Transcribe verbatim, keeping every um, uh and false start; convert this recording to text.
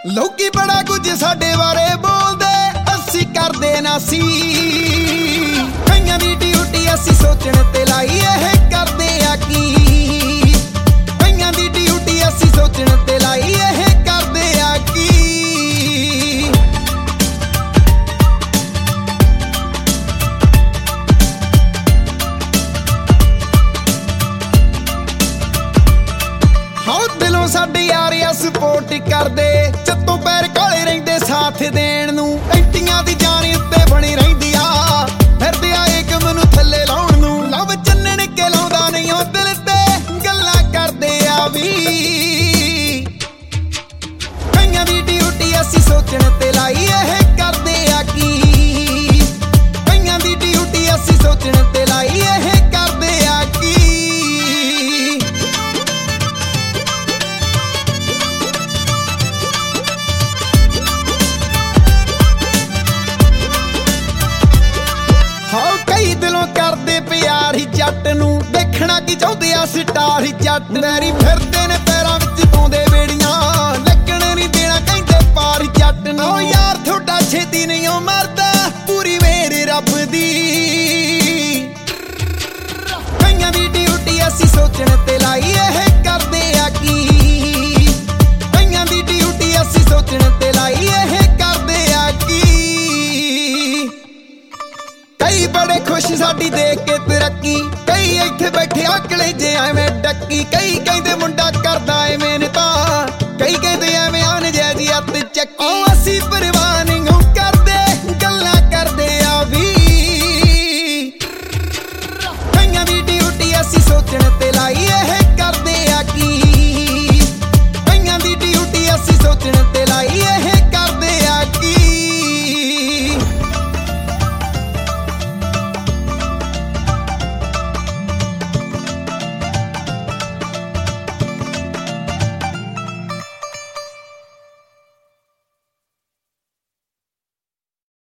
ਲੋਕੀ ਬੜਾ ਕੁਝ ਸਾਡੇ ਬਾਰੇ ਬੋਲਦੇ, ਅਸੀਂ ਕਰਦੇ ਨਾ ਸੀ। ਕਈਆਂ ਦੀ ਡਿਊਟੀ ਅਸੀਂ ਸੋਚਣ ਤੇ ਲਾਈ, ਇਹ ਕਰਦੇ ਆ ਕੀ। ਕਈਆਂ ਦੀ ਡਿਊਟੀ ਅਸੀਂ ਸੋਚਣ ਤੇ ਲਾਈ, ਇਹ ਕਰਦੇ ਆ ਕੀ। ਹਾਂ ਦਿਲੋਂ ਸਾਡੇ ਯਾਰ ਆ ਸਪੋਰਟ ਕਰਦੇ, ਚੱਤੋਂ ਪੈਰ ਕਾਲੇ ਰਹਿੰਦੇ ਸਾਥ ਦੇਣ ਨੂੰ। ਐਂਟੀਆਂ ਦੀ ਜਾਨ ਉੱਤੇ ਬਣੀ ਰਹਿੰਦੀ ਆ, ਫਿਰਦੇ ਆ ਇੱਕ ਮੈਨੂੰ ਥੱਲੇ ਲਾਉਣ ਨੂੰ। ਲਵ ਚੰਨਣ ਕੇ ਲਾਉਂਦਾ ਨਹੀਂ ਉਹ ਦਿਲ ਤੇ, ਗੱਲਾਂ ਕਰਦੇ ਆ ਵੀ। ਕਈਆਂ ਦੀ ਡਿਊਟੀ ਅਸੀਂ ਸੋਚਣ ਤੇ ਲਾਈ, ਇਹ ਕਰਦੇ ਆ ਕੀ। ਕਈਆਂ ਦੀ ਡਿਊਟੀ ਅਸੀਂ ਸੋਚਣ ਤੇ ਲਾਈ, ਇਹ ਕਰਦੇ ਆ ਕੀ। ਕਈ ਦਿਲੋਂ ਕਰਦੇ ਪਿਆਰ ਹੀ ਜੱਟ ਨੂੰ, ਦੇਖਣਾ ਕੀ ਚਾਹੁੰਦੇ ਆ ਸਟਾਰ ਹੀ ਜੱਟ। ਮੈਰੀ ਫਿਰਦੇ ਨੇ ਪੈਰਾਂ ਵਿੱਚ ਪਾਉਂਦੇ ਬੇੜੀਆਂ, ਲੱਗਣ ਨਹੀਂ ਦੇਣਾ ਕਹਿੰਦੇ ਪਾਰ ਹੀ ਜੱਟ ਨੂੰ। ਓ ਯਾਰ ਤੁਹਾਡਾ ਛੇਤੀ ਨਹੀਂ ਉਹ ਮਰਦਾ, ਪੂਰੀ ਮੇਰ ਰੱਬ ਦੀ। ਕਈਆਂ ਦੀ ਡਿਊਟੀ ਅਸੀਂ ਸੋਚਣ ਤੇ ਲਾਈ, ਇਹ ਕਰਦੇ ਆ ਕੀ। ਕਈਆਂ ਦੀ ਡਿਊਟੀ ਅਸੀਂ ਸੋਚਣ ਤੇ ਲਾਈ, ਇਹ ਕਰਦੇ ਆ ਕੀ। ਕਈ ਬੜੇ ਖੁਸ਼ ਸਾਡੀ ਦੇਖ ਕੇ ਤਰੱਕੀ, ਕਈ ਇੱਥੇ ਬੈਠੇ ਆਕਲੇ ਜੇ ਐਵੇਂ ਡੱਕੀ। ਕਈ ਕਹਿੰਦੇ